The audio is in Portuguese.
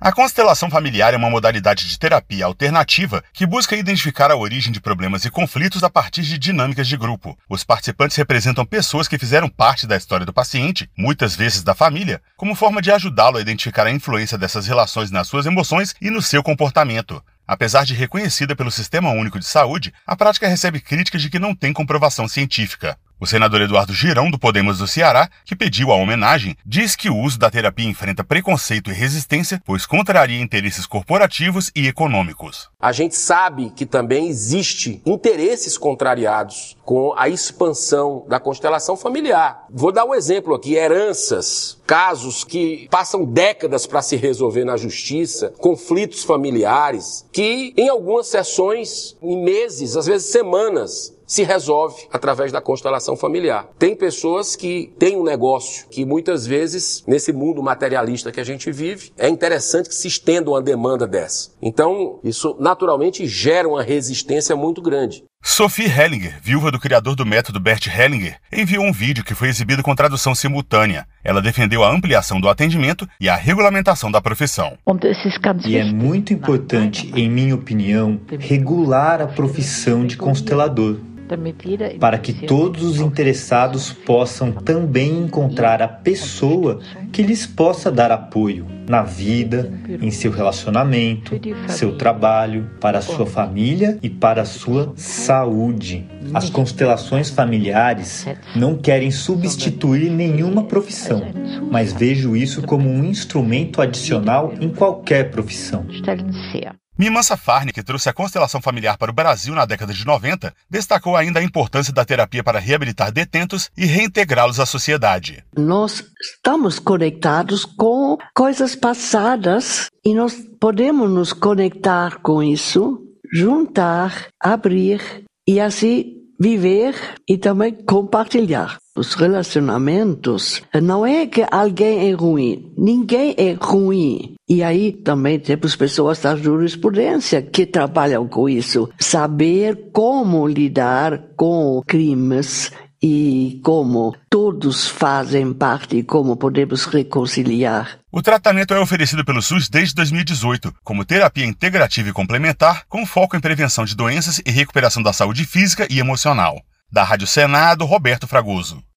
A constelação familiar é uma modalidade de terapia alternativa que busca identificar a origem de problemas e conflitos a partir de dinâmicas de grupo. Os participantes representam pessoas que fizeram parte da história do paciente, muitas vezes da família, como forma de ajudá-lo a identificar a influência dessas relações nas suas emoções e no seu comportamento. Apesar de reconhecida pelo Sistema Único de Saúde, a prática recebe críticas de que não tem comprovação científica. O senador Eduardo Girão, do Podemos do Ceará, que pediu a homenagem, diz que o uso da terapia enfrenta preconceito e resistência, pois contraria interesses corporativos e econômicos. A gente sabe que também existe interesses contrariados com a expansão da constelação familiar. Vou dar um exemplo aqui, heranças, casos que passam décadas para se resolver na justiça, conflitos familiares, que em algumas sessões, em meses, às vezes semanas, se resolve através da constelação familiar. Tem pessoas que têm um negócio que muitas vezes, nesse mundo materialista que a gente vive, é interessante que se estenda uma demanda dessa. Então, isso naturalmente gera uma resistência muito grande. Sophie Hellinger, viúva do criador do método Bert Hellinger, enviou um vídeo que foi exibido com tradução simultânea. Ela defendeu a ampliação do atendimento e a regulamentação da profissão. E é muito importante, em minha opinião, regular a profissão de constelador, para que todos os interessados possam também encontrar a pessoa que lhes possa dar apoio na vida, em seu relacionamento, seu trabalho, para a sua família e para a sua saúde. As constelações familiares não querem substituir nenhuma profissão, mas vejo isso como um instrumento adicional em qualquer profissão. Miman Safarni, que trouxe a constelação familiar para o Brasil na década de 90, destacou ainda a importância da terapia para reabilitar detentos e reintegrá-los à sociedade. Nós estamos conectados com coisas passadas e nós podemos nos conectar com isso, juntar, abrir e assim viver e também compartilhar. Os relacionamentos, não é que alguém é ruim, ninguém é ruim. E aí também temos pessoas da jurisprudência que trabalham com isso. Saber como lidar com crimes e como todos fazem parte e como podemos reconciliar. O tratamento é oferecido pelo SUS desde 2018, como terapia integrativa e complementar, com foco em prevenção de doenças e recuperação da saúde física e emocional. Da Rádio Senado, Roberto Fragoso.